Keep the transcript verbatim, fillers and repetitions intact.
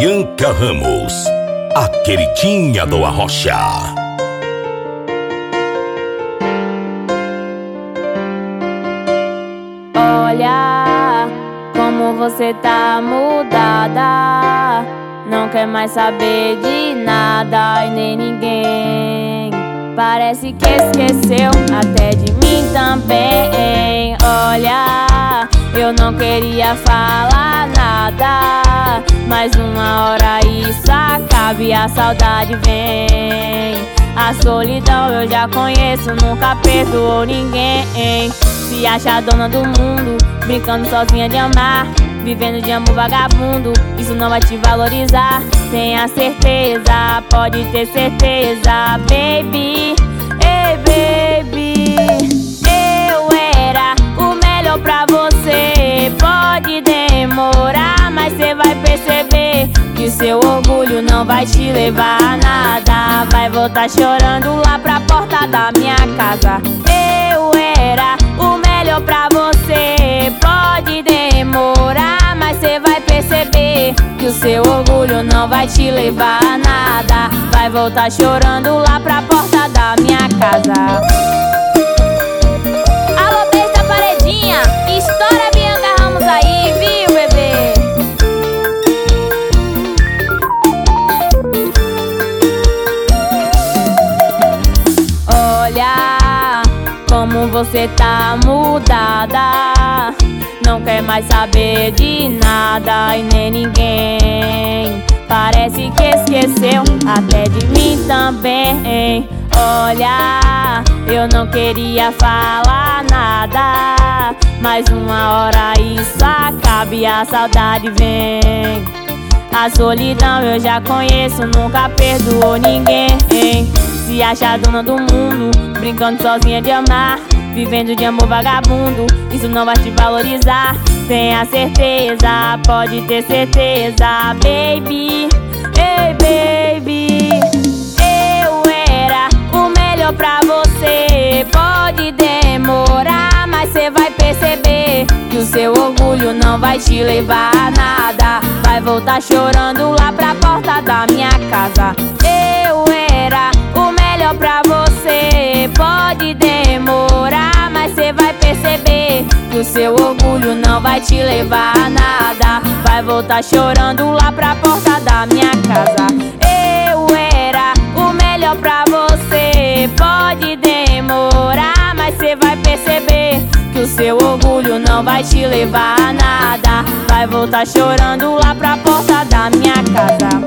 Bianca Ramos, a queridinha do Arrocha. Olha como você tá mudada, não quer mais saber de nada e nem ninguém. Parece que esqueceu até de mim também. Olha, eu não queria falar nada, mas uma hora isso acaba e a saudade vem. A solidão eu já conheço, nunca perdoou ninguém. Se acha dona do mundo, brincando sozinha de amar, vivendo de amor vagabundo, isso não vai te valorizar. Tenha certeza, pode ter certeza, baby. Ei, baby, eu era o melhor pra você. Pode demorar, mas cê vai perceber que seu orgulho não vai te levar a nada. Vai voltar chorando lá pra porta da minha casa. Eu era o melhor pra você. Pode demorar, mas cê vai perceber que o seu orgulho não vai te levar a nada. Vai voltar chorando lá pra porta da minha casa. Alô, beijo da paredinha, estoura Bianca Ramos aí, viu, bebê? Olha como você tá mudada, não quer mais saber de nada e nem ninguém. Parece que esqueceu até de mim também. Olha, eu não queria falar nada, mas uma hora isso acaba e a saudade vem. A solidão eu já conheço, nunca perdoou ninguém. Se acha dona do mundo, brincando sozinha de amar, vivendo de amor vagabundo, isso não vai te valorizar. Tenha certeza, pode ter certeza, baby. Ei, baby, eu era o melhor pra você. Pode demorar, mas cê vai perceber que o seu orgulho não vai te levar a nada. Vai voltar chorando lá pra porta da minha casa. Eu era o melhor pra você. Pode demorar, mas cê vai perceber que o seu orgulho não vai te levar a nada. Vai voltar chorando lá pra porta da minha casa. Eu era o melhor pra você. Pode demorar, mas cê vai perceber que o seu orgulho não vai te levar a nada. Vai voltar chorando lá pra porta da minha casa.